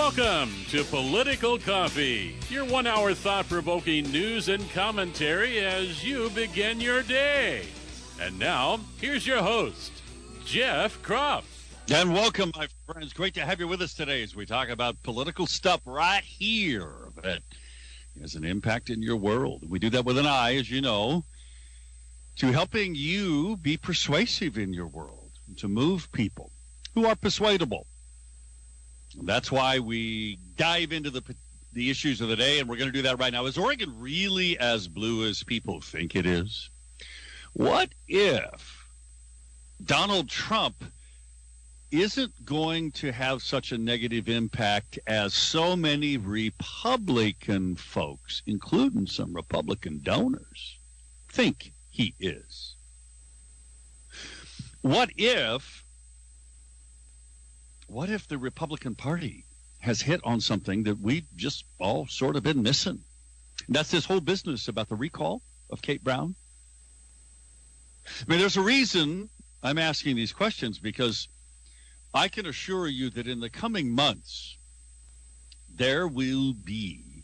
Welcome to Political Coffee, your 1 hour thought-provoking news and commentary as you begin your day. And now, here's your host, Jeff Kropf. And welcome, my friends. Great to have you with us today as we talk about political stuff right here that has an impact in your world. We do that with an eye, as you know, to helping you be persuasive in your world, to move people who are persuadable. That's why we dive into the issues of the day, and we're going to do that right now. Is Oregon really as blue as people think it is? What if Donald Trump isn't going to have such a negative impact as so many Republican folks, including some Republican donors, think he is? What if the Republican Party has hit on something that we've just all sort of been missing? And that's this whole business about the recall of Kate Brown. I mean, there's a reason I'm asking these questions, because I can assure you that in the coming months, there will be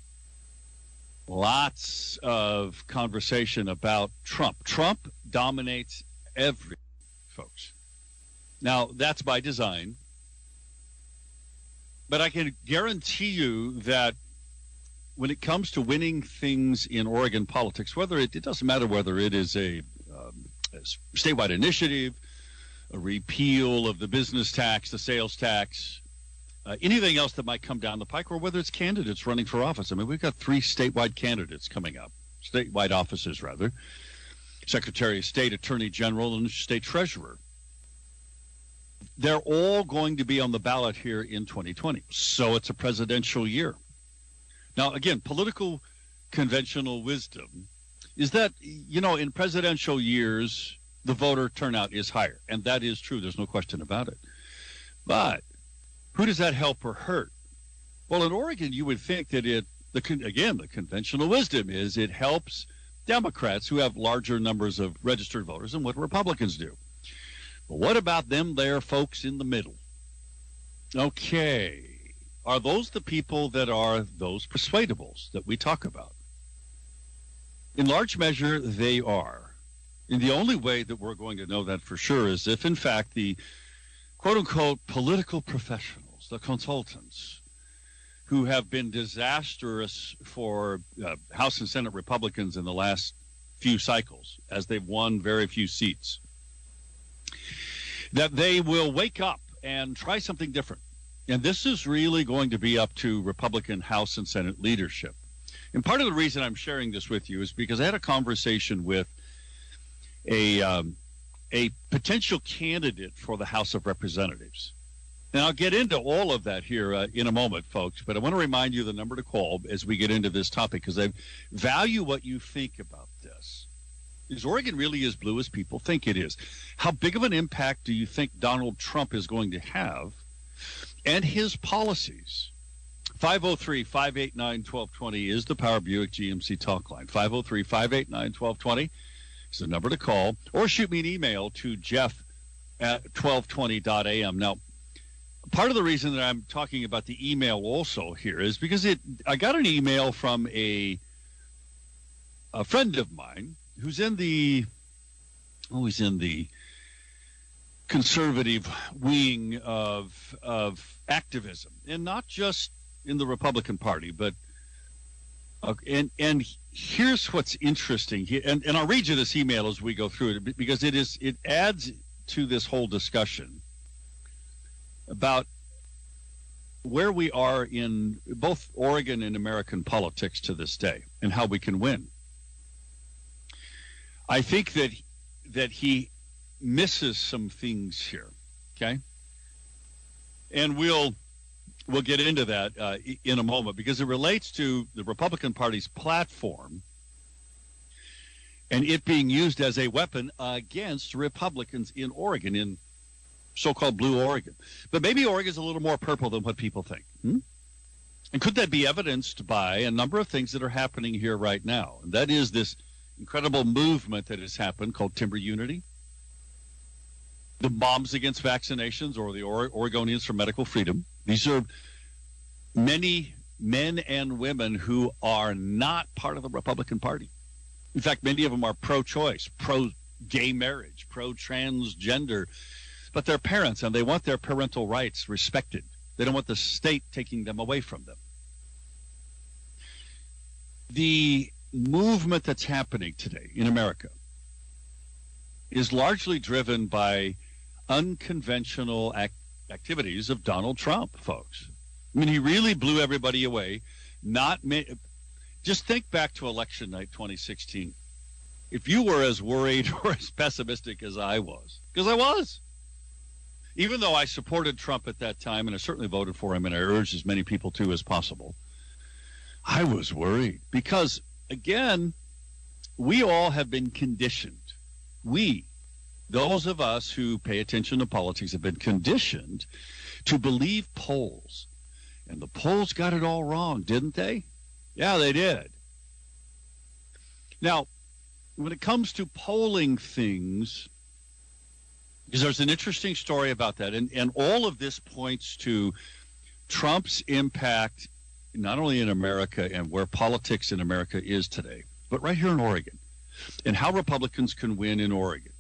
lots of conversation about Trump. Trump dominates everything, folks. Now, that's by design. But I can guarantee you that when it comes to winning things in Oregon politics, it doesn't matter whether it is a statewide initiative, a repeal of the business tax, the sales tax, anything else that might come down the pike, or whether it's candidates running for office. I mean, we've got 3 statewide candidates coming up, statewide offices rather, Secretary of State, Attorney General, and State Treasurer. They're all going to be on the ballot here in 2020. So it's a presidential year. Now, again, political conventional wisdom is that, in presidential years, the voter turnout is higher. And that is true. There's no question about it. But who does that help or hurt? Well, in Oregon, you would think that the conventional wisdom is it helps Democrats who have larger numbers of registered voters than what Republicans do. But what about them there folks in the middle? Okay. Are those the people that are those persuadables that we talk about? In large measure, they are. And the only way that we're going to know that for sure is if, in fact, the quote-unquote political professionals, the consultants, who have been disastrous for House and Senate Republicans in the last few cycles, as they've won very few seats, that they will wake up and try something different. And this is really going to be up to Republican House and Senate leadership. And part of the reason I'm sharing this with you is because I had a conversation with a potential candidate for the House of Representatives. And I'll get into all of that here in a moment, folks, but I want to remind you the number to call as we get into this topic, because I value what you think about this. Is Oregon really as blue as people think it is? How big of an impact do you think Donald Trump is going to have and his policies? 503-589-1220 is the Power Buick GMC talk line. 503-589-1220 is the number to call, or shoot me an email to jeff@1220.am. Now, part of the reason that I'm talking about the email also here is because I got an email from a friend of mine who's in the conservative wing of activism, and not just in the Republican Party, but and here's what's interesting here, and I'll read you this email as we go through it, because it adds to this whole discussion about where we are in both Oregon and American politics to this day, and how we can win. I think that he misses some things here, okay? And we'll get into that in a moment, because it relates to the Republican Party's platform and it being used as a weapon against Republicans in Oregon, in so-called blue Oregon. But maybe Oregon's a little more purple than what people think. And could that be evidenced by a number of things that are happening here right now? And that is this incredible movement that has happened called Timber Unity, the Moms Against Vaccinations, or the Oregonians for Medical Freedom. These are many men and women who are not part of the Republican Party. In fact, many of them are pro-choice, pro-gay marriage, pro-transgender, but they're parents and they want their parental rights respected. They don't want the state taking them away from them. The movement that's happening today in America is largely driven by unconventional activities of Donald Trump, folks. I mean, he really blew everybody away. Just think back to election night 2016. If you were as worried or as pessimistic as I was, because I was, even though I supported Trump at that time, and I certainly voted for him, and I urged as many people to as possible, I was worried because, again, we all have been conditioned. Those of us who pay attention to politics, have been conditioned to believe polls. And the polls got it all wrong, didn't they? Yeah, they did. Now, when it comes to polling things, because there's an interesting story about that, and all of this points to Trump's impact not only in America and where politics in America is today, but right here in Oregon, and how Republicans can win in Oregon,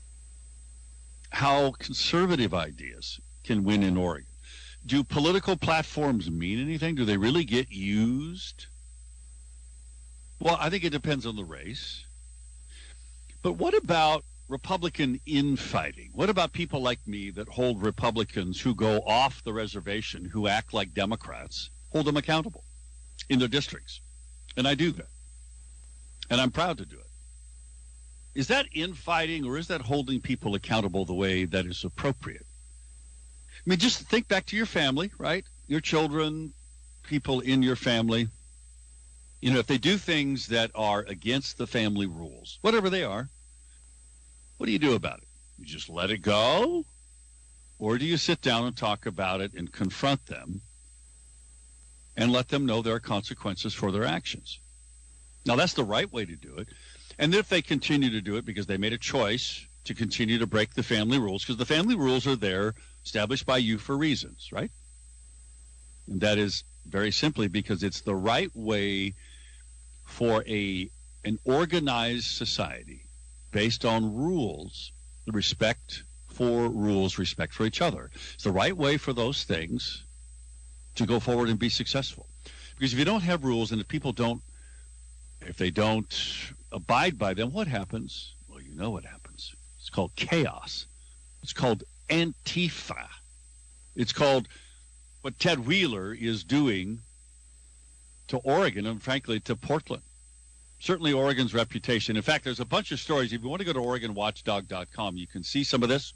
how conservative ideas can win in Oregon. Do political platforms mean anything? Do they really get used? Well, I think it depends on the race. But what about Republican infighting? What about people like me that hold Republicans who go off the reservation, who act like Democrats, hold them accountable in their districts? And I do that. And I'm proud to do it. Is that infighting, or is that holding people accountable the way that is appropriate? I mean, just think back to your family, right? Your children, people in your family. You know, if they do things that are against the family rules, whatever they are, what do you do about it? You just let it go? Or do you sit down and talk about it and confront them and let them know there are consequences for their actions? Now, that's the right way to do it. And if they continue to do it because they made a choice to continue to break the family rules, because the family rules are there established by you for reasons, right? And that is very simply because it's the right way for an organized society based on rules, the respect for rules, respect for each other. It's the right way for those things to go forward and be successful. Because if you don't have rules and if they don't abide by them, what happens? Well, you know what happens. It's called chaos. It's called Antifa. It's called what Ted Wheeler is doing to Oregon and, frankly, to Portland. Certainly Oregon's reputation. In fact, there's a bunch of stories. If you want to go to OregonWatchdog.com, you can see some of this.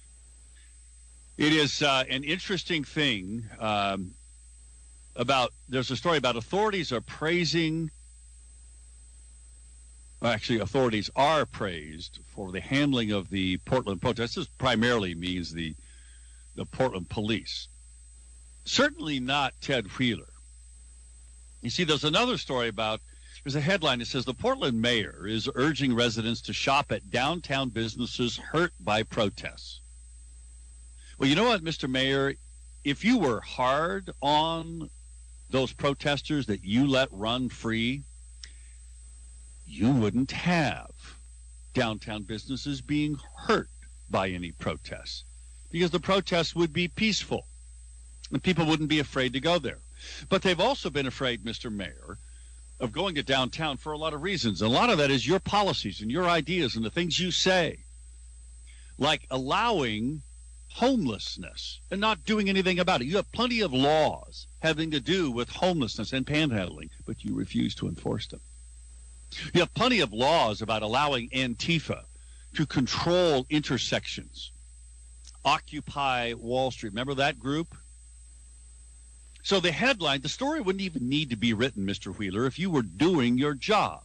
It is an interesting thing there's a story about authorities are praising, actually authorities are praised for the handling of the Portland protests. This primarily means the Portland police. Certainly not Ted Wheeler. You see, there's another story there's a headline that says the Portland mayor is urging residents to shop at downtown businesses hurt by protests. Well, you know what, Mr. Mayor? If you were hard on those protesters that you let run free, you wouldn't have downtown businesses being hurt by any protests, because the protests would be peaceful and people wouldn't be afraid to go there. But they've also been afraid, Mr. Mayor, of going to downtown for a lot of reasons. A lot of that is your policies and your ideas and the things you say, like allowing homelessness and not doing anything about it. You have plenty of laws having to do with homelessness and panhandling, but you refuse to enforce them. You have plenty of laws about allowing Antifa to control intersections, Occupy Wall Street. Remember that group? So the headline, the story wouldn't even need to be written, Mr. Wheeler, if you were doing your job.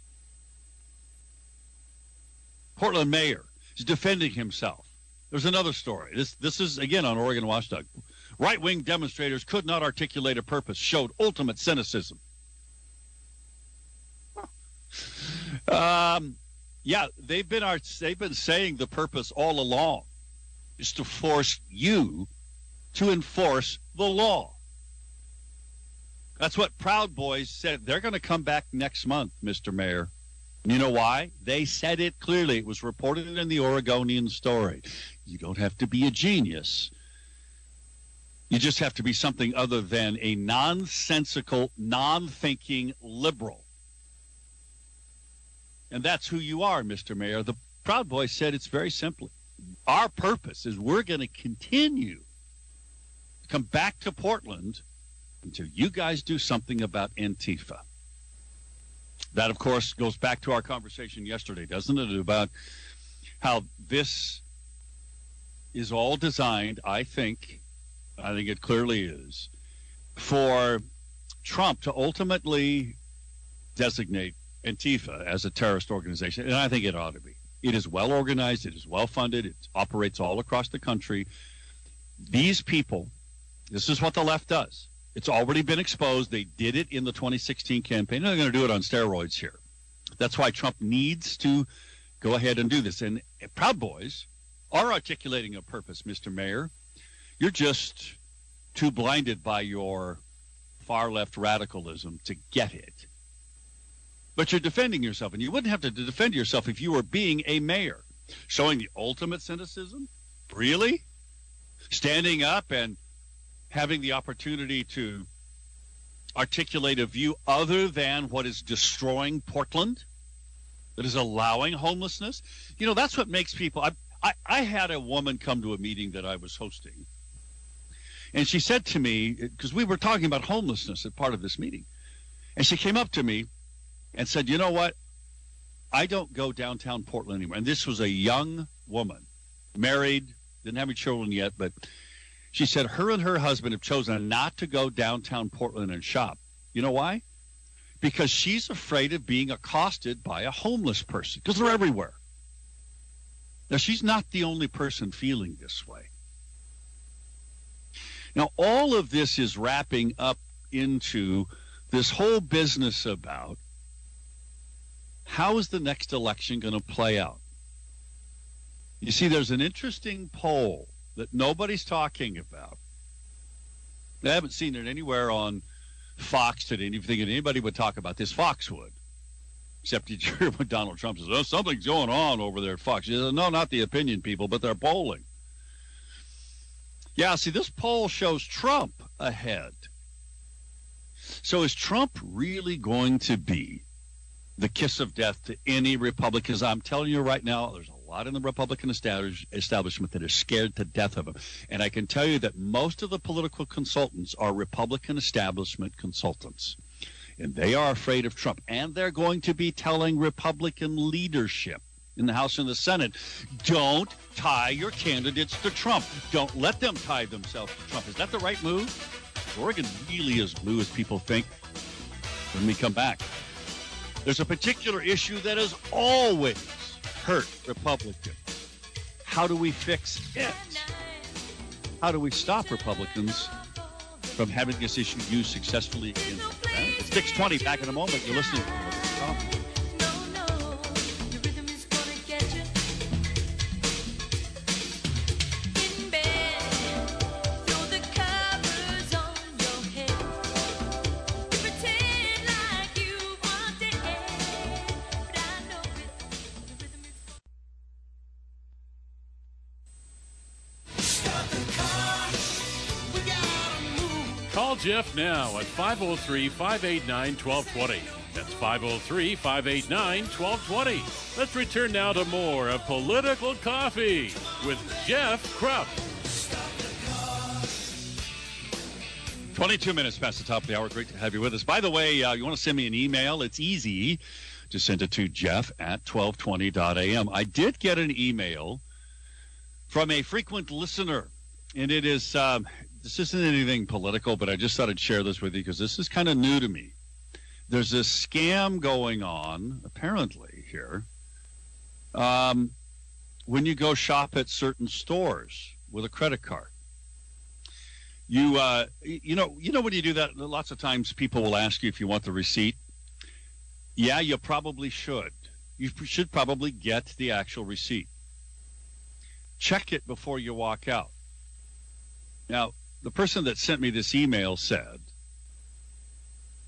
Portland mayor is defending himself. There's another story. This is, again, on Oregon Watchdog. Right-wing demonstrators could not articulate a purpose, showed ultimate cynicism. Yeah, they've been saying the purpose all along is to force you to enforce the law. That's what Proud Boys said. They're going to come back next month, Mr. Mayor. You know why? They said it clearly. It was reported in the Oregonian story. You don't have to be a genius. You just have to be something other than a nonsensical, non-thinking liberal. And that's who you are, Mr. Mayor. The Proud Boys said it's very simply. Our purpose is we're going to continue to come back to Portland until you guys do something about Antifa. That, of course, goes back to our conversation yesterday, doesn't it, about how this is all designed, I think it clearly is, for Trump to ultimately designate Antifa as a terrorist organization, and I think it ought to be. It is well organized, it is well funded, it operates all across the country. These people, this is what the left does. It's already been exposed. They did it in the 2016 campaign. They're going to do it on steroids here. That's why Trump needs to go ahead and do this. And Proud Boys are articulating a purpose, Mr. Mayor. You're just too blinded by your far-left radicalism to get it. But you're defending yourself, and you wouldn't have to defend yourself if you were being a mayor. Showing the ultimate cynicism? Really? Standing up and having the opportunity to articulate a view other than what is destroying Portland, that is allowing homelessness. You know, that's what makes people. I had a woman come to a meeting that I was hosting, and she said to me, because we were talking about homelessness at part of this meeting, and she came up to me and said, you know what, I don't go downtown Portland anymore. And this was a young woman, married, didn't have any children yet, but she said her and her husband have chosen not to go downtown Portland and shop. You know why? Because she's afraid of being accosted by a homeless person, because they're everywhere. Now, she's not the only person feeling this way. Now, all of this is wrapping up into this whole business about how is the next election going to play out? You see, there's an interesting poll that nobody's talking about. I haven't seen it anywhere on Fox today. And if you think anybody would talk about this, Fox would. Except you hear when Donald Trump says, oh, something's going on over there at Fox. He says, no, not the opinion people, but they're polling. Yeah, see, this poll shows Trump ahead. So is Trump really going to be the kiss of death to any Republicans? I'm telling you right now, there's a lot in the Republican establishment that is scared to death of him. And I can tell you that most of the political consultants are Republican establishment consultants. And they are afraid of Trump. And they're going to be telling Republican leadership in the House and the Senate, don't tie your candidates to Trump. Don't let them tie themselves to Trump. Is that the right move? Oregon really is blue as people think. When we come back, there's a particular issue that has always hurt Republicans. How do we fix it? How do we stop Republicans from having this issue used successfully against them? It's 6:20. Back in a moment. You're listening to Political Call Jeff now at 503-589-1220. That's 503-589-1220. Let's return now to more of Political Coffee with Jeff Krupp. 22 minutes past the top of the hour. Great to have you with us. By the way, you want to send me an email? It's easy. Just send it to jeff@1220.am. I did get an email from a frequent listener, and it is this isn't anything political, but I just thought I'd share this with you because this is kind of new to me. There's this scam going on, apparently, here, when you go shop at certain stores with a credit card. You know when you do that, lots of times people will ask you if you want the receipt. Yeah, you probably should. You should probably get the actual receipt. Check it before you walk out. Now, the person that sent me this email said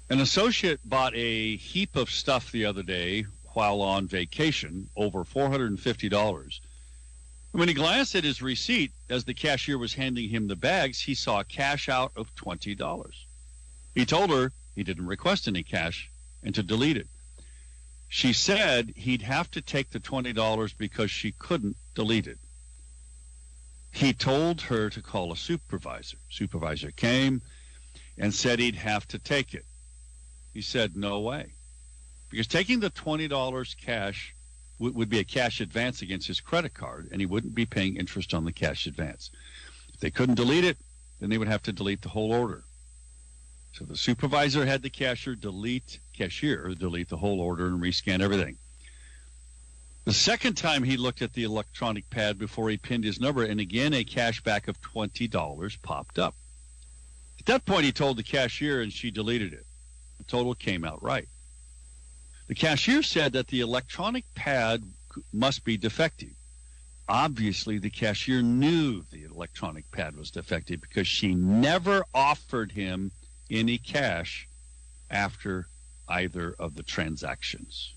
An associate bought a heap of stuff the other day while on vacation, over $450. When he glanced at his receipt as the cashier was handing him the bags, he saw cash out of $20. He told her he didn't request any cash and to delete it. She said he'd have to take the $20 because she couldn't delete it. He told her to call a supervisor. Supervisor came and said he'd have to take it. He said, no way. Because taking the $20 cash would be a cash advance against his credit card, and he wouldn't be paying interest on the cash advance. If they couldn't delete it, then they would have to delete the whole order. So the supervisor had the cashier delete the whole order and rescan everything. The second time he looked at the electronic pad before he pinned his number, and again a cashback of $20 popped up. At that point, he told the cashier, and she deleted it. The total came out right. The cashier said that the electronic pad must be defective. Obviously, the cashier knew the electronic pad was defective because she never offered him any cash after either of the transactions.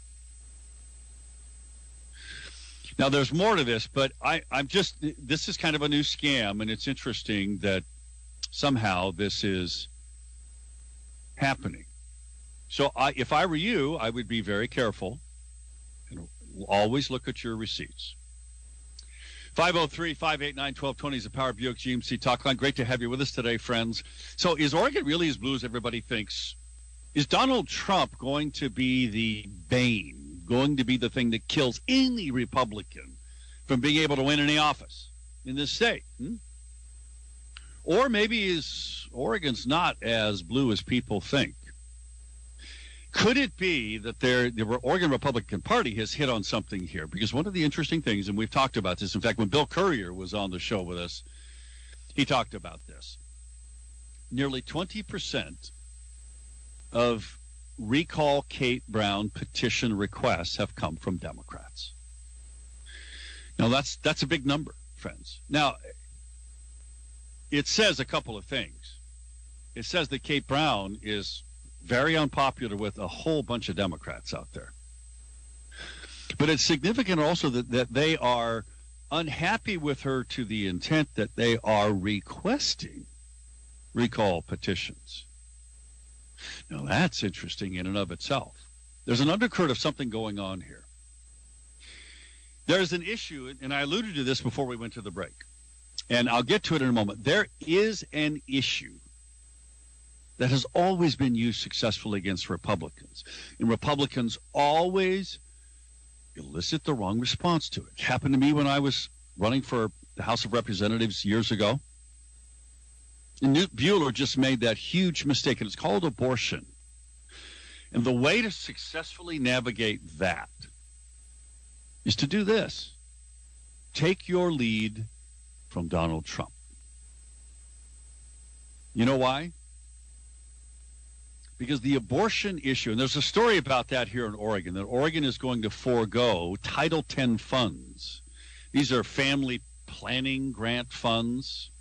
Now, there's more to this, but this is kind of a new scam, and it's interesting that somehow this is happening. So if I were you, I would be very careful and always look at your receipts. 503-589-1220 is the Power Buick GMC Talk Line. Great to have you with us today, friends. So is Oregon really as blue as everybody thinks? Is Donald Trump going to be the bane, going to be the thing that kills any Republican from being able to win any office in this state? Or maybe Oregon's not as blue as people think? Could it be that the Oregon Republican Party has hit on something here? Because one of the interesting things, and we've talked about this, in fact, when Bill Courier was on the show with us, he talked about this. Nearly 20% of recall Kate Brown petition requests have come from Democrats. Now, that's a big number, friends. Now, it says a couple of things. It says that Kate Brown is very unpopular with a whole bunch of Democrats out there. But it's significant also that they are unhappy with her to the intent that they are requesting recall petitions. Now, that's interesting in and of itself. There's an undercurrent of something going on here. There's an issue, and I alluded to this before we went to the break, and I'll get to it in a moment. There is an issue that has always been used successfully against Republicans. And Republicans always elicit the wrong response to it. It happened to me when I was running for the House of Representatives years ago. And Newt Buehler just made that huge mistake, and it's called abortion. And the way to successfully navigate that is to do this. Take your lead from Donald Trump. You know why? Because the abortion issue, and there's a story about that here in Oregon, that Oregon is going to forego Title X funds. These are family planning grant funds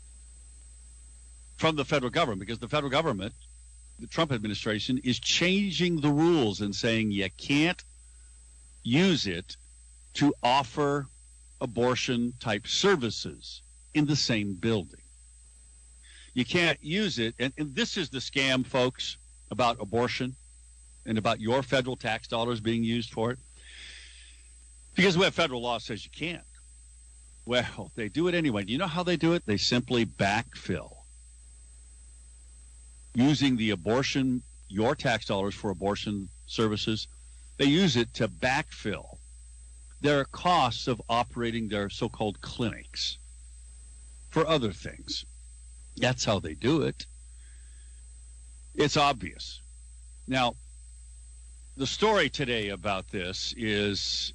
from the federal government, because the federal government, the Trump administration, is changing the rules and saying you can't use it to offer abortion-type services in the same building. You can't use it, and this is the scam, folks, about abortion and about your federal tax dollars being used for it. Because we have federal law says you can't. Well, they do it anyway. Do you know how they do it? They simply backfill. Using the abortion, your tax dollars for abortion services, they use it to backfill their costs of operating their so-called clinics for other things. That's how they do it. It's obvious. Now, the story today about this is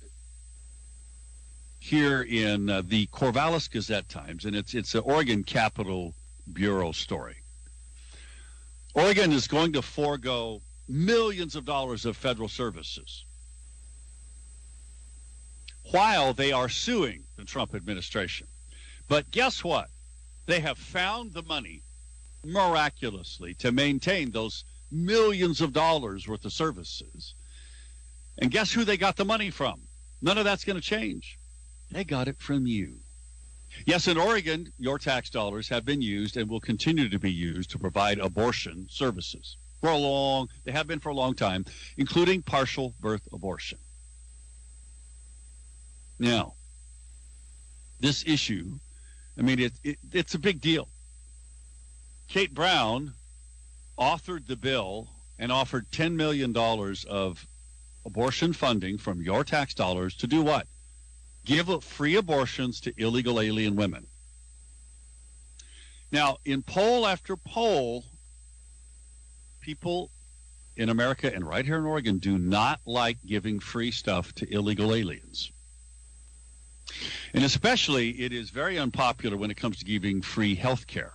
here in the Corvallis Gazette-Times, and it's an Oregon Capitol Bureau story. Oregon is going to forego millions of dollars of federal services while they are suing the Trump administration. But guess what? They have found the money miraculously to maintain those millions of dollars worth of services. And guess who they got the money from? None of that's going to change. They got it from you. Yes, in Oregon, your tax dollars have been used and will continue to be used to provide abortion services. They have been for a long time, including partial birth abortion. Now, this issue, I mean, it's a big deal. Kate Brown authored the bill and offered $10 million of abortion funding from your tax dollars to do what? Give free abortions to illegal alien women. Now, in poll after poll, people in America and right here in Oregon do not like giving free stuff to illegal aliens. And especially, it is very unpopular when it comes to giving free health care.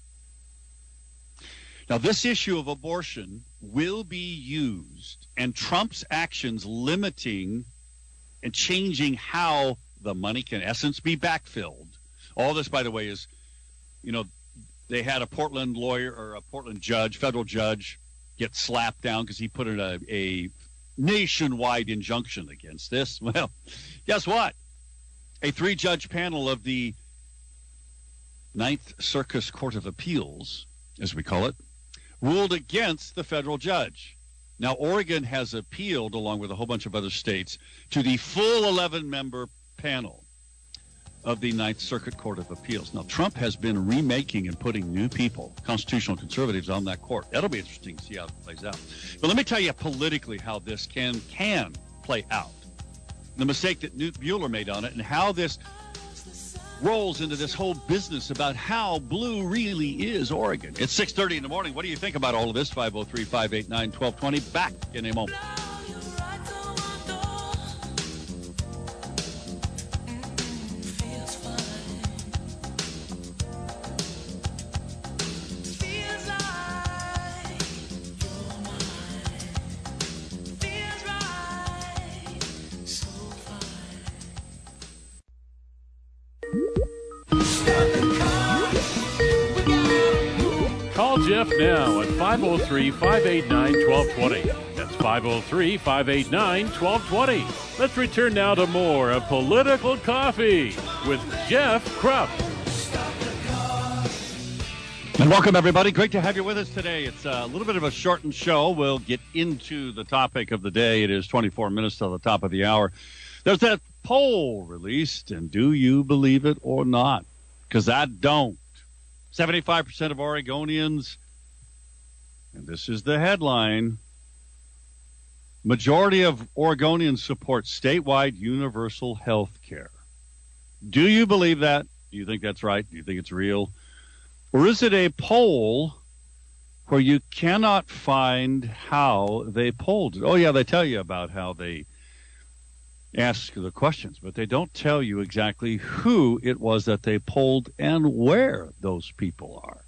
Now, this issue of abortion will be used, and Trump's actions limiting and changing how the money can, in essence, be backfilled. All this, by the way, is, they had a Portland lawyer or a Portland judge, federal judge, get slapped down because he put in a nationwide injunction against this. Well, guess what? A 3-judge panel of the Ninth Circuit Court of Appeals, as we call it, ruled against the federal judge. Now, Oregon has appealed, along with a whole bunch of other states, to the full 11-member panel of the Ninth Circuit Court of Appeals. Now, Trump has been remaking and putting new people, constitutional conservatives, on that court. That'll be interesting to see how it plays out. But let me tell you politically how this can play out. The mistake that Newt Buehler made on it, and how this rolls into this whole business about how blue really is Oregon. It's 6:30 in the morning. What do you think about all of this? 503-589-1220. Back in a moment. Call Jeff now at 503-589-1220. That's 503-589-1220. Let's return now to more of Political Coffee with Jeff Krupp. And welcome, everybody. Great to have you with us today. It's a little bit of a shortened show. We'll get into the topic of the day. It is 24 minutes to the top of the hour. There's that poll released, and do you believe it or not? Because I don't. 75% of Oregonians, and this is the headline, majority of Oregonians support statewide universal health care. Do you believe that? Do you think that's right? Do you think it's real? Or is it a poll where you cannot find how they polled it? Oh, yeah, they tell you about how they ask the questions, but they don't tell you exactly who it was that they polled and where those people are.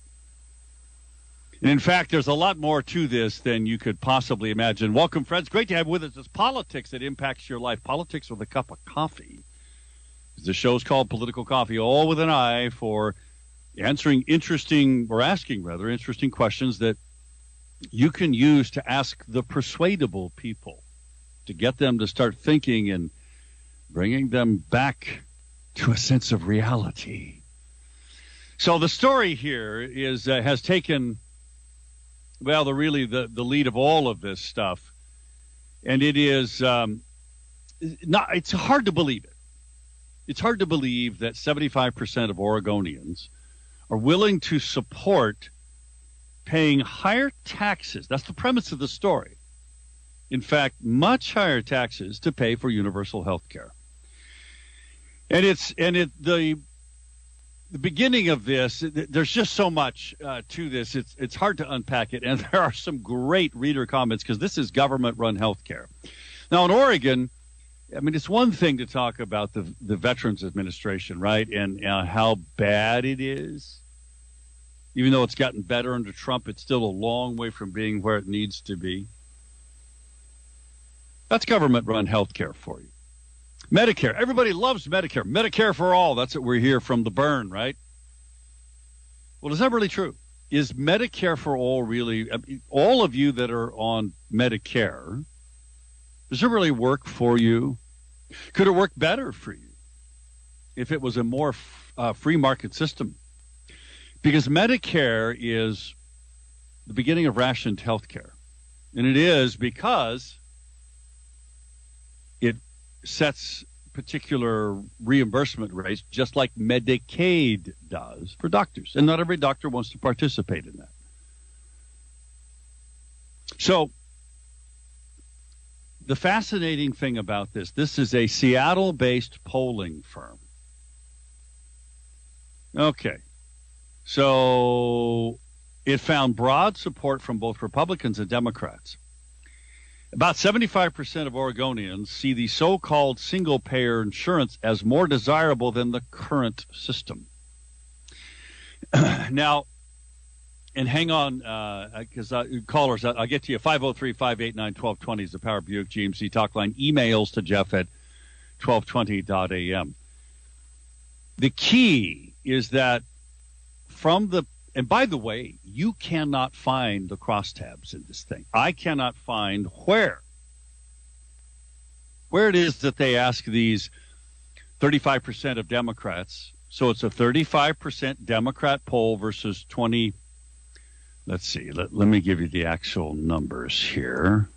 And in fact, there's a lot more to this than you could possibly imagine. Welcome, friends. Great to have you with us. It's politics that impacts your life. Politics with a cup of coffee. The show's called Political Coffee, all with an eye for asking interesting questions that you can use to ask the persuadable people, to get them to start thinking and bringing them back to a sense of reality. So the story here is has taken, well, the lead of all of this stuff, and it is it's hard to believe it. It's hard to believe that 75% of Oregonians are willing to support paying higher taxes. That's the premise of the story. In fact, much higher taxes to pay for universal health care. And the beginning of this, there's just so much to this. It's hard to unpack it, and there are some great reader comments because this is government-run health care. Now, in Oregon, I mean, it's one thing to talk about the Veterans Administration, right, and how bad it is. Even though it's gotten better under Trump, it's still a long way from being where it needs to be. That's government-run health care for you. Medicare. Everybody loves Medicare. Medicare for all. That's what we're here from the burn, right? Well, is that really true? is Medicare for all really, all of you that are on Medicare, does it really work for you? Could it work better for you if it was a more free market system? Because Medicare is the beginning of rationed health care. And it is because it sets particular reimbursement rates, just like Medicaid does for doctors. And not every doctor wants to participate in that. So the fascinating thing about this is a Seattle-based polling firm. Okay. So it found broad support from both Republicans and Democrats. About 75% of Oregonians see the so-called single-payer insurance as more desirable than the current system. Now, and hang on, because callers, I'll get to you. 503-589-1220 is the Power Buick GMC talk line. Emails to Jeff at 1220.am. The key is that and by the way, you cannot find the crosstabs in this thing. I cannot find where it is that they ask these 35% of Democrats. So it's a 35% Democrat poll versus 20. Let's see. Let me give you the actual numbers here.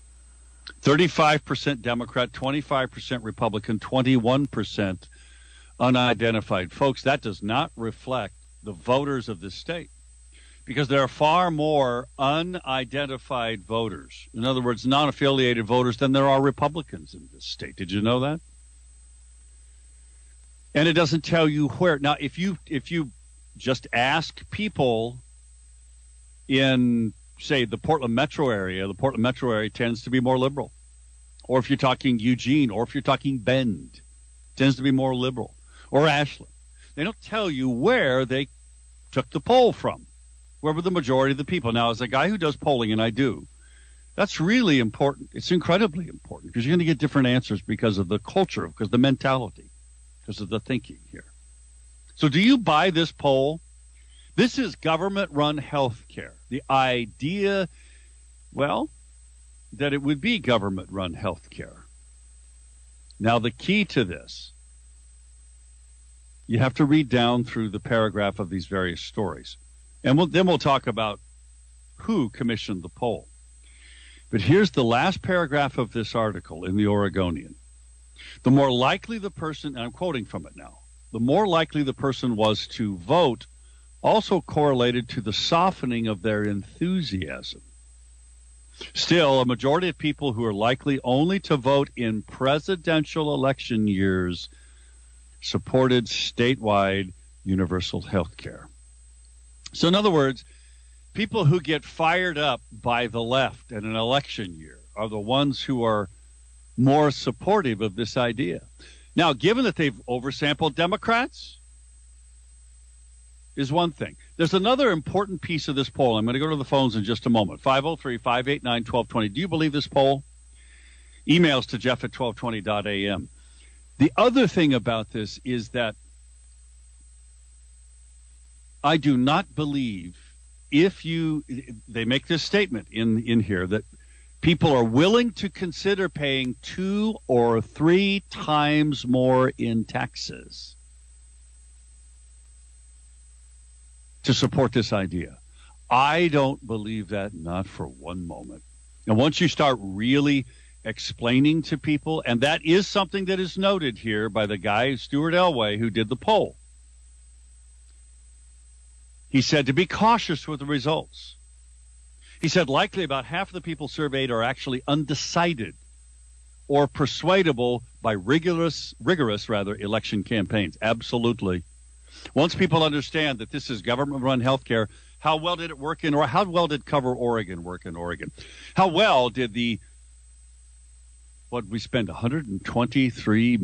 35% Democrat, 25% Republican, 21% unidentified. Folks, that does not reflect the voters of this state, because there are far more unidentified voters, in other words, non-affiliated voters, than there are Republicans in this state. Did you know that? And it doesn't tell you where. Now, if you just ask people in, say, the Portland metro area tends to be more liberal. Or if you're talking Eugene, or if you're talking Bend, tends to be more liberal. Or Ashland. They don't tell you where they took the poll from, where were the majority of the people. Now, as a guy who does polling, and I do, that's really important. It's incredibly important, because you're going to get different answers because of the culture, because of the mentality, because of the thinking here. So do you buy this poll? This is government-run health care. The idea, well, that it would be government-run health care. Now, the key to this, you have to read down through the paragraph of these various stories. And then we'll talk about who commissioned the poll. But here's the last paragraph of this article in the Oregonian. The more likely the person, and I'm quoting from it now, the more likely the person was to vote also correlated to the softening of their enthusiasm. Still, a majority of people who are likely only to vote in presidential election years supported statewide universal health care. So in other words, people who get fired up by the left in an election year are the ones who are more supportive of this idea. Now, given that they've oversampled Democrats is one thing. There's another important piece of this poll. I'm going to go to the phones in just a moment. 503-589-1220. Do you believe this poll? Emails to Jeff at 1220.am. The other thing about this is that I do not believe they make this statement in here that people are willing to consider paying 2 or 3 times more in taxes to support this idea. I don't believe that, not for one moment. And once you start really explaining to people, and that is something that is noted here by the guy, Stuart Elway, who did the poll. He said to be cautious with the results. He said likely about half of the people surveyed are actually undecided or persuadable by rigorous election campaigns. Absolutely. Once people understand that this is government-run health care, how well did it work how well did Cover Oregon work in Oregon? How well did we spend $180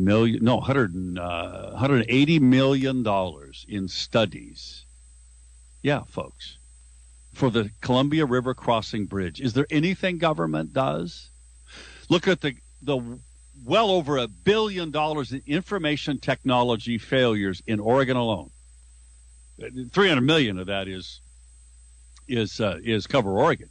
million in studies. Yeah, folks, for the Columbia River Crossing Bridge. Is there anything government does? Look at the well over $1 billion in information technology failures in Oregon alone. 300 million of that is is Cover Oregon.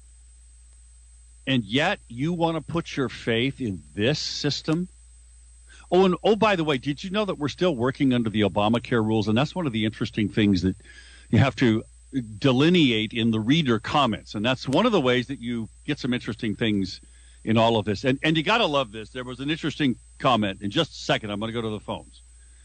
And yet you want to put your faith in this system? Oh, and by the way, did you know that we're still working under the Obamacare rules? And that's one of the interesting things that you have to delineate in the reader comments. And that's one of the ways that you get some interesting things in all of this. And you got to love this. There was an interesting comment. In just a second, I'm going to go to the phones.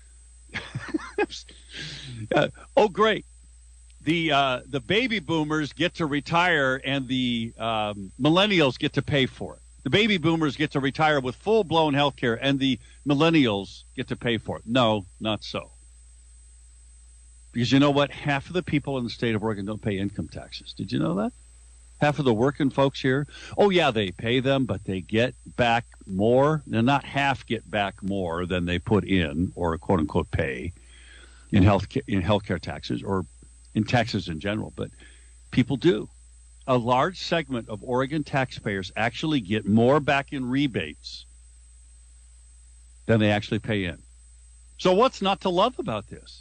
Oh, great. The baby boomers get to retire and the millennials get to pay for it. The baby boomers get to retire with full-blown health care and the millennials get to pay for it. No, not so. Because you know what? Half of the people in the state of Oregon don't pay income taxes. Did you know that? Half of the working folks here, oh, yeah, they pay them, but they get back more. Now, not half get back more than they put in or, quote-unquote, pay in healthcare taxes or in taxes in general, but people do. A large segment of Oregon taxpayers actually get more back in rebates than they actually pay in. So what's not to love about this?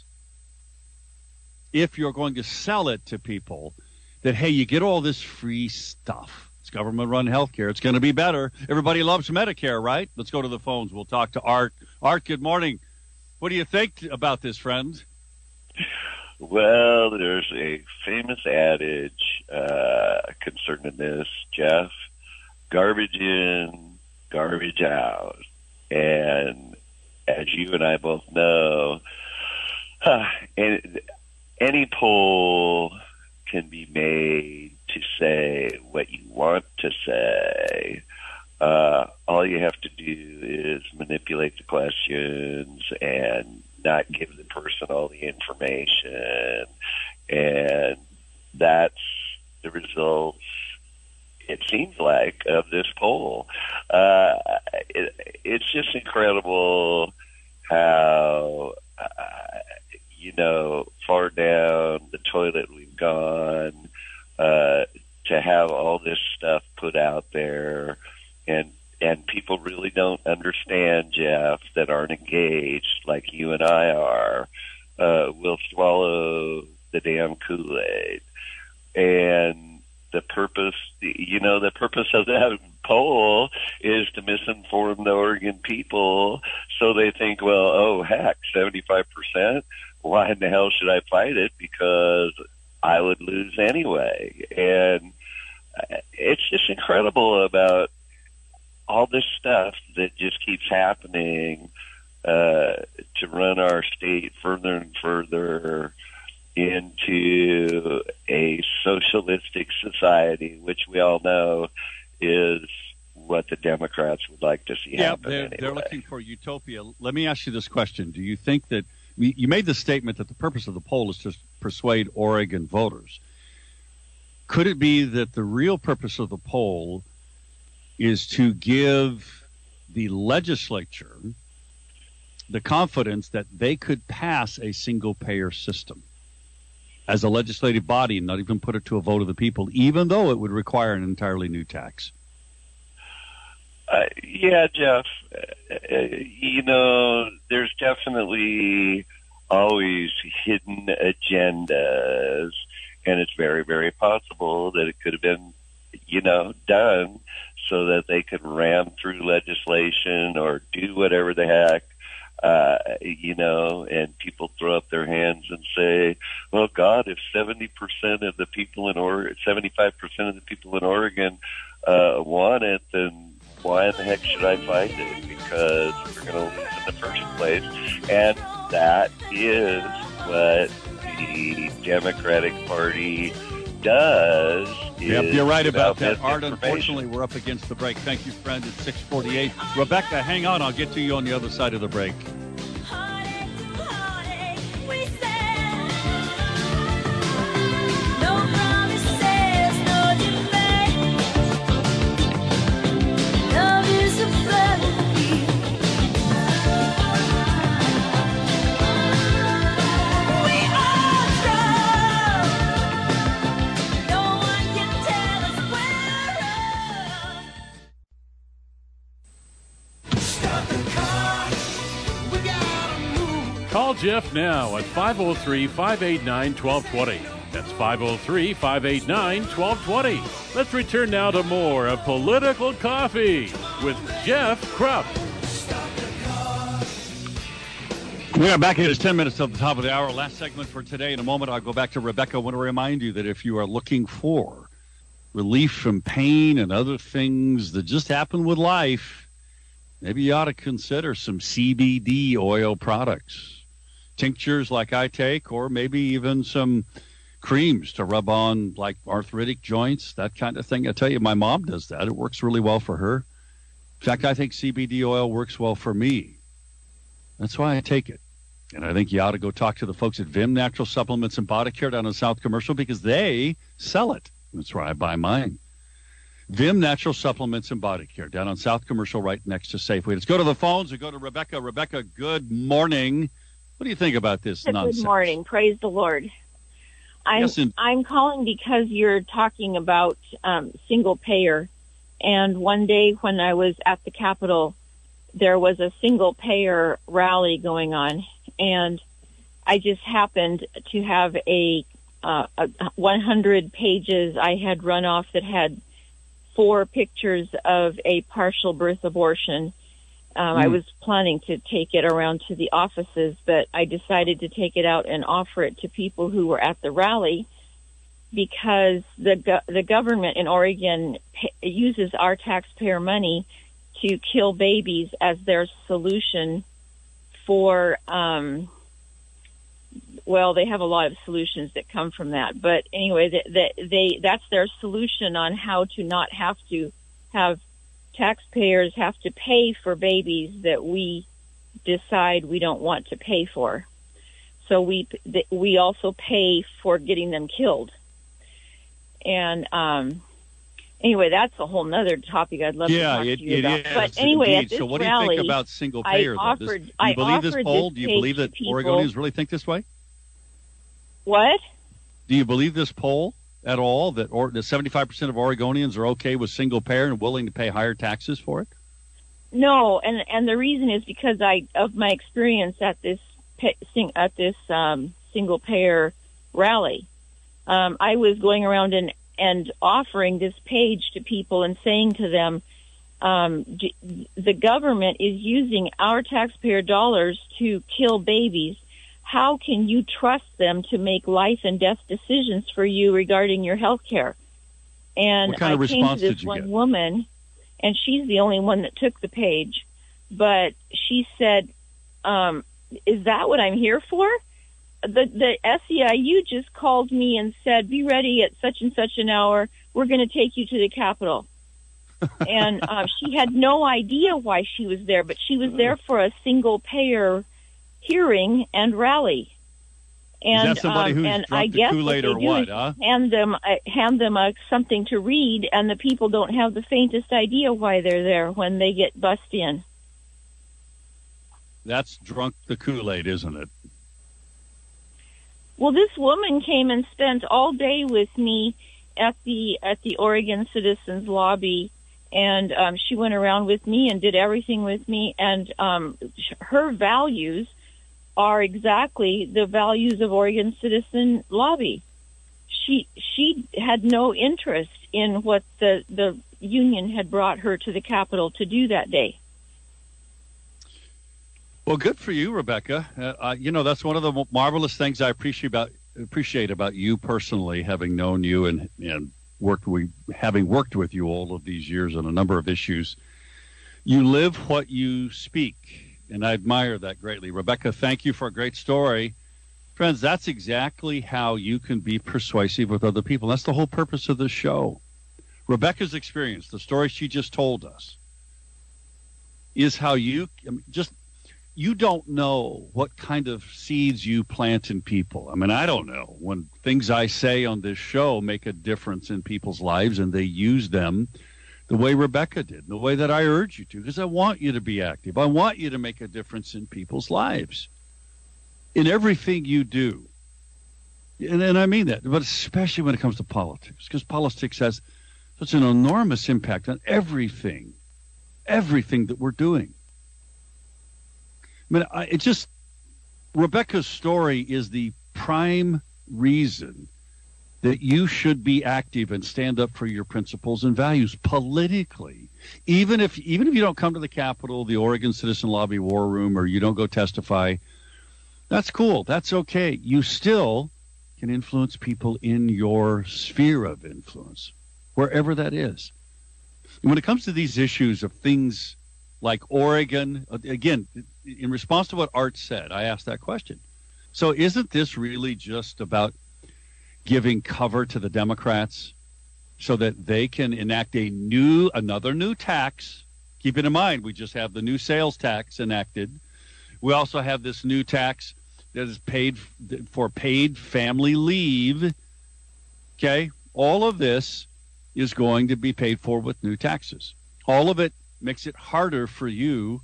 If you're going to sell it to people that, hey, you get all this free stuff. It's government-run health care. It's going to be better. Everybody loves Medicare, right? Let's go to the phones. We'll talk to Art. Art, good morning. What do you think about this, friend? Well, there's a famous adage concerning this, Jeff. Garbage in, garbage out. And as you and I both know, any poll can be made to say what you want to say. All you have to do is manipulate the questions and not give the person all the information. And that's the results, it seems like, of this poll. It's just incredible how, far down the toilet we've gone to have all this stuff put out there. And people really don't understand, Jeff, that aren't engaged like you and I are, will swallow the damn Kool-Aid. And the purpose of that poll is to misinform the Oregon people so they think, well, oh, heck, 75%? Why in the hell should I fight it? Because I would lose anyway. And it's just incredible about all this stuff that just keeps happening to run our state further and further into a socialistic society, which we all know is what the Democrats would like to see happen. Yeah, they're looking for utopia. Let me ask you this question. Do you think that you made the statement that the purpose of the poll is to persuade Oregon voters? Could it be that the real purpose of the poll is to give the legislature the confidence that they could pass a single-payer system as a legislative body and not even put it to a vote of the people, even though it would require an entirely new tax? Yeah, Jeff. There's definitely always hidden agendas, and it's very, very possible that it could have been, done so that they could ram through legislation or do whatever the heck, and people throw up their hands and say, well, God, if 70% of the people in Oregon, 75% of the people in Oregon want it, then why in the heck should I fight it? Because we're going to lose in the first place. And that is what the Democratic Party does. Yep, you're right about that. Art, unfortunately, we're up against the break. Thank you, friend. It's 6:48. Rebecca, hang on. I'll get to you on the other side of the break. Call Jeff now at 503-589-1220. That's 503-589-1220. Let's return now to more of Political Coffee with Jeff Krupp. We are back. It is 10 minutes of the top of the hour. Last segment for today. In a moment, I'll go back to Rebecca. I want to remind you that if you are looking for relief from pain and other things that just happen with life, maybe you ought to consider some CBD oil products. Tinctures like I take, or maybe even some creams to rub on like arthritic joints, that kind of thing. I tell you, my mom does that. It works really well for her. In fact, I think CBD oil works well for me. That's why I take it. And I think you ought to go talk to the folks at Vim Natural Supplements and Body Care down in South Commercial because they sell it. That's where I buy mine. Vim Natural Supplements and Body Care down on South Commercial right next to Safeway. Let's go to the phones and go to Rebecca. Rebecca, good morning. What do you think about this nonsense? Good morning. Praise the Lord. I'm calling because you're talking about single payer. And one day when I was at the Capitol, there was a single payer rally going on. And I just happened to have a 100 pages I had run off that had 4 pictures of a partial birth abortion. I was planning to take it around to the offices, but I decided to take it out and offer it to people who were at the rally because the government in Oregon uses our taxpayer money to kill babies as their solution for, well, they have a lot of solutions that come from that. But anyway, that's their solution on how to not have to have taxpayers have to pay for babies that we decide we don't want to pay for. So we also pay for getting them killed. And anyway, that's a whole nother topic I'd love to talk to you about. But anyway, at this so what rally, do you think about single payer? Do you believe this poll? Do you believe that Oregonians really think this way? What? Do you believe this poll at all, that 75% of Oregonians are okay with single payer and willing to pay higher taxes for it? No, and the reason is because of my experience at this single payer rally. I was going around and offering this page to people and saying to them, the government is using our taxpayer dollars to kill babies. How can you trust them to make life and death decisions for you regarding your health care? And what kind of response came to this one woman, and she's the only one that took the page, but she said, is that what I'm here for? The SEIU just called me and said, be ready at such and such an hour. We're going to take you to the Capitol. And she had no idea why she was there, but she was there for a single payer hearing and rally. And, is that somebody who's and drunk I the guess Kool-Aid what or they do what, is huh? hand them something to read, and the people don't have the faintest idea why they're there when they get bussed in. That's drunk the Kool-Aid, isn't it? Well, this woman came and spent all day with me at the Oregon Citizens Lobby, and she went around with me and did everything with me, and her values are exactly the values of Oregon Citizen Lobby. She had no interest in what the union had brought her to the Capitol to do that day. Well, good for you, Rebecca. That's one of the marvelous things I appreciate about you personally, having known you and having worked with you all of these years on a number of issues. You live what you speak, and I admire that greatly. Rebecca, thank you for a great story. Friends, that's exactly how you can be persuasive with other people. That's the whole purpose of this show. Rebecca's experience, the story she just told us, is how you don't know what kind of seeds you plant in people. I mean, I don't know. When things I say on this show make a difference in people's lives and they use them the way Rebecca did, the way that I urge you to, because I want you to be active. I want you to make a difference in people's lives in everything you do. And I mean that, but especially when it comes to politics, because politics has such an enormous impact on everything that we're doing. I mean, Rebecca's story is the prime reason that you should be active and stand up for your principles and values politically. Even if you don't come to the Capitol, the Oregon Citizen Lobby War Room, or you don't go testify, that's cool. That's okay. You still can influence people in your sphere of influence, wherever that is. And when it comes to these issues of things like Oregon, again, in response to what Art said, I asked that question. So isn't this really just about giving cover to the Democrats so that they can enact another new tax? Keeping in mind, we just have the new sales tax enacted. We also have this new tax that is paid for paid family leave. Okay? All of this is going to be paid for with new taxes. All of it makes it harder for you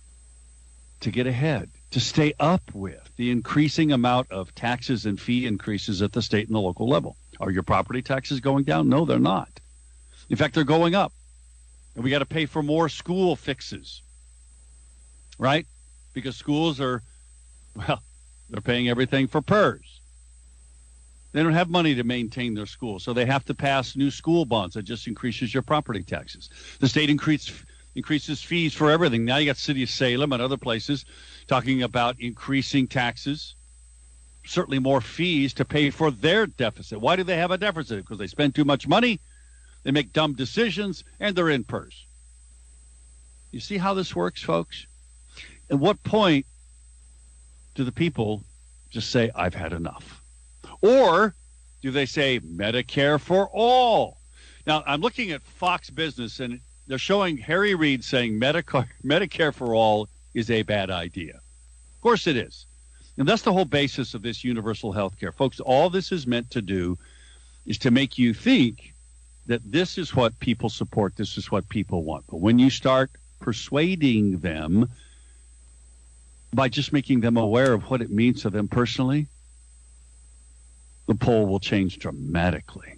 to get ahead, to stay up with the increasing amount of taxes and fee increases at the state and the local level. Are your property taxes going down? No, they're not. In fact, they're going up. And we got to pay for more school fixes, right? Because schools are, well, they're paying everything for PERS. They don't have money to maintain their schools, so they have to pass new school bonds that just increases your property taxes. The state increases fees for everything. Now you got City of Salem and other places talking about increasing taxes, certainly more fees to pay for their deficit. Why do they have a deficit? Because they spend too much money, they make dumb decisions, and they're in PERS. You see how this works, folks? At what point do the people just say, I've had enough? Or do they say Medicare for all? Now, I'm looking at Fox Business, and they're showing Harry Reid saying Medicare for all is a bad idea. Of course it is. And that's the whole basis of this universal health care. Folks, all this is meant to do is to make you think that this is what people support, this is what people want. But when you start persuading them by just making them aware of what it means to them personally, the poll will change dramatically.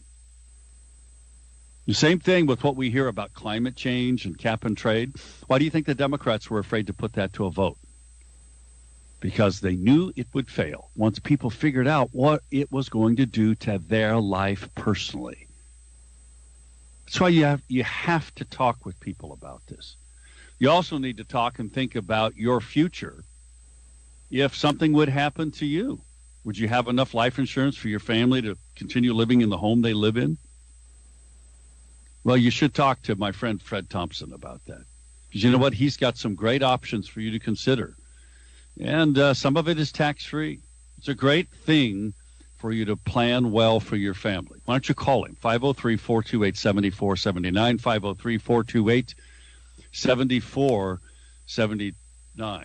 The same thing with what we hear about climate change and cap and trade. Why do you think the Democrats were afraid to put that to a vote? Because they knew it would fail once people figured out what it was going to do to their life personally. That's why you have to talk with people about this. You also need to talk and think about your future. If something would happen to you, would you have enough life insurance for your family to continue living in the home they live in? Well, you should talk to my friend Fred Thompson about that. Because you know what? He's got some great options for you to consider. And some of it is tax-free. It's a great thing for you to plan well for your family. Why don't you call him? 503-428-7479, 503-428-7479.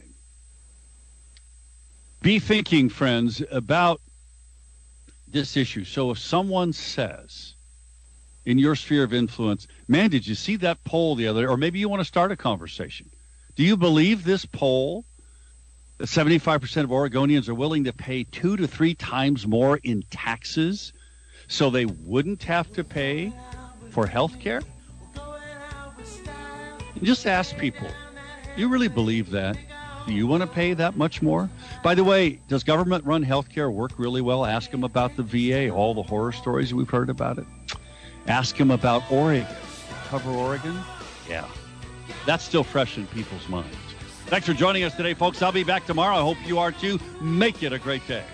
Be thinking, friends, about this issue. So if someone says in your sphere of influence, man, did you see that poll the other day? Or maybe you want to start a conversation. Do you believe this poll that 75% of Oregonians are willing to pay 2 to 3 times more in taxes so they wouldn't have to pay for health care? Just ask people, do you really believe that? Do you want to pay that much more? By the way, does government-run health care work really well? Ask them about the VA, all the horror stories we've heard about it. Ask them about Oregon. Cover Oregon? Yeah. That's still fresh in people's minds. Thanks for joining us today, folks. I'll be back tomorrow. I hope you are too. Make it a great day.